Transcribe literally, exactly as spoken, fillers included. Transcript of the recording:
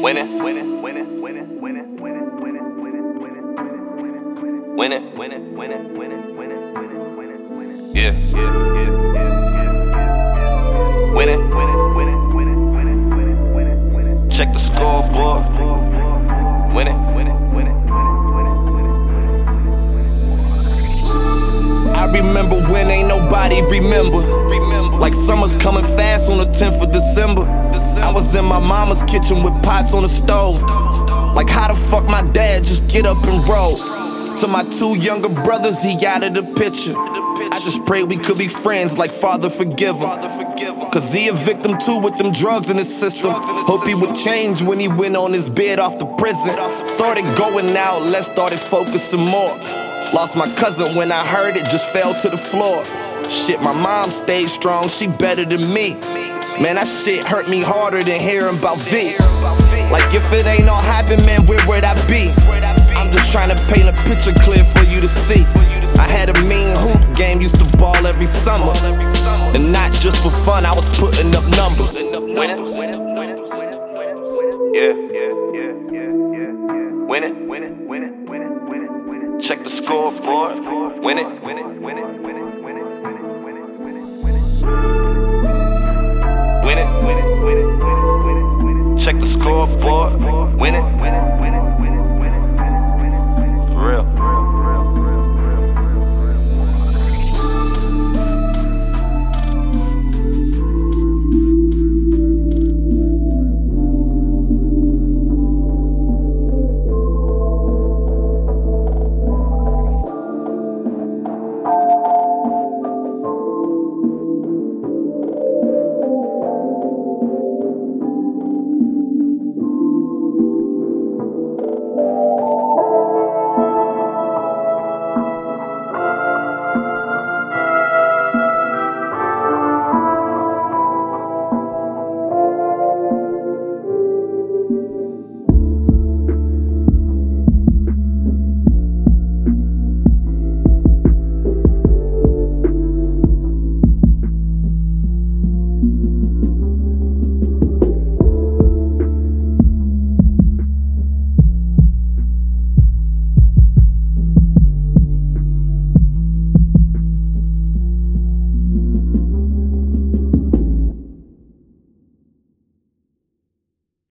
Winning, winning, winning, winning, winning, winning, winning, winning, winning, winning, winning, winning, winning, winning, winning, winning, winning, winning. Yeah, yeah, yeah, yeah. Winning, winning, winning, winning, winning, winning, winning, winning. Check the scoreboard. Winning, winning, winning, winning, winning, winning, winning. I remember when ain't nobody remember. Like summer's coming fast on the tenth of December. I was in my mama's kitchen with pots on the stove. Like how the fuck my dad just get up and roll? To my two younger brothers, he out of the picture. I just prayed we could be friends like Father forgive him. Cause he a victim too with them drugs in his system. Hope he would change when he went on his bed off the prison. Started going out, less started focusing more. Lost my cousin when I heard it, just fell to the floor. Shit, my mom stayed strong, she better than me. Man, that shit hurt me harder than hearing about V. Like if it ain't all happen, man, where would I be? I'm just trying to paint a picture clear for you to see. I had a mean hoop game, used to ball every summer. And not just for fun, I was putting up numbers. Winning, winning, winning, winning, yeah, yeah, yeah, yeah, yeah. Winning, winning, winning, winning, winning, winning. Check the scoreboard. Winning, winning, winning, winning, winning, winning, winning, winning, winning. Winning, winning, winning, winning, winning, winning. Check the scoreboard. Winning, winning, winning.